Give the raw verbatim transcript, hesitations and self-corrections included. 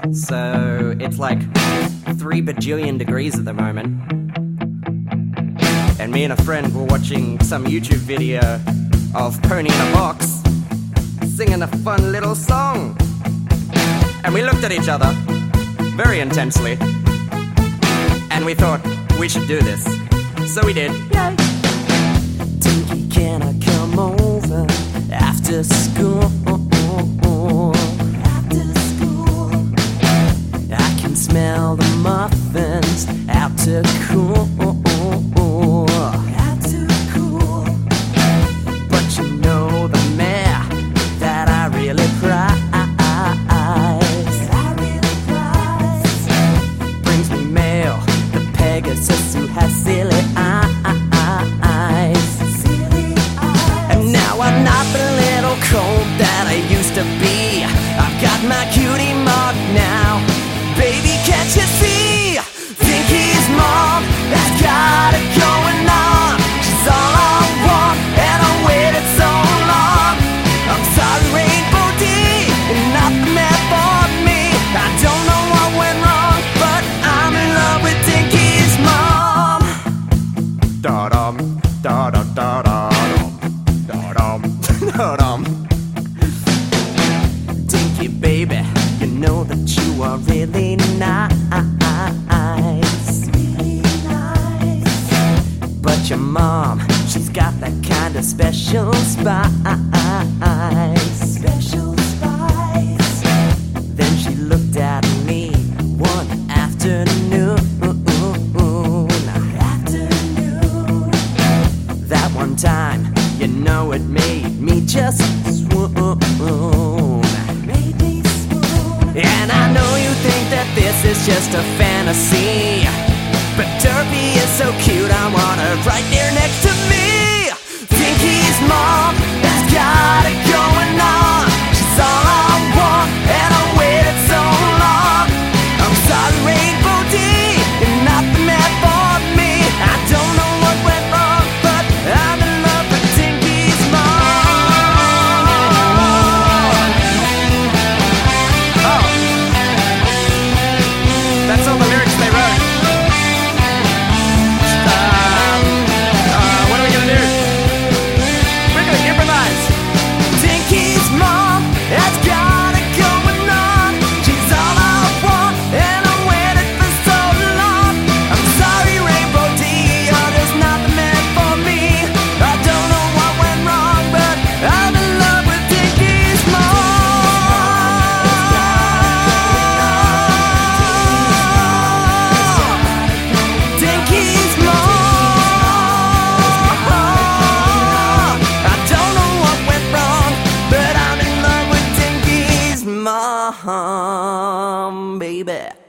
So it's like three bajillion degrees at the moment. And me and a friend were watching some YouTube video of Pony in a Box singing a fun little song. And we looked at each other very intensely. And we thought we should do this. So we did. Yay! Tinky, can I come over after school? After school, I can smell the muffins out to cool. Out to cool. But you know the mayor that I really prize. I really prize. Brings me mail, the Pegasus who has silly eyes. And now I'm not the little colt that I used to be. I've got my cutie mark now. Baby, can't you see? Tinky's mom has got it going on. She's all I want, and I waited so long. I'm sorry, Rainbow D, you're not the man for me. I don't know what went wrong, but I'm in love with Tinky's mom. Da-dum, da-da-da-da-dum, da-dum, da-dum. Tinky, baby, you know that you are really nice. Really nice. But your mom, she's got that kind of special spice. Special spice. Then she looked at me one afternoon. Afternoon. That one time, you know it made me just swoon. Made me swoon. And I know you think that this is just a fantasy, but Derpy is so cute, I want her right there next to me. Tinky's mom has got it going on. She's all I want, and I waited so long. I'm sorry, Rainbow D, you're not the man for me. I don't know what went wrong, but I'm in love with Tinky's mom. Oh, that's all the lyrics they wrote. Um, uh, what are we gonna do? We're gonna improvise. Tinky's mom has got it going on. She's all I want, and I waited for so long. I'm sorry, Rainbow D, you're just not the man for me. I don't know what went wrong, but I'm in love with Tinky's mom. Tinky's mom. I don't know what went wrong, but I'm in love with Tinky's mom, baby.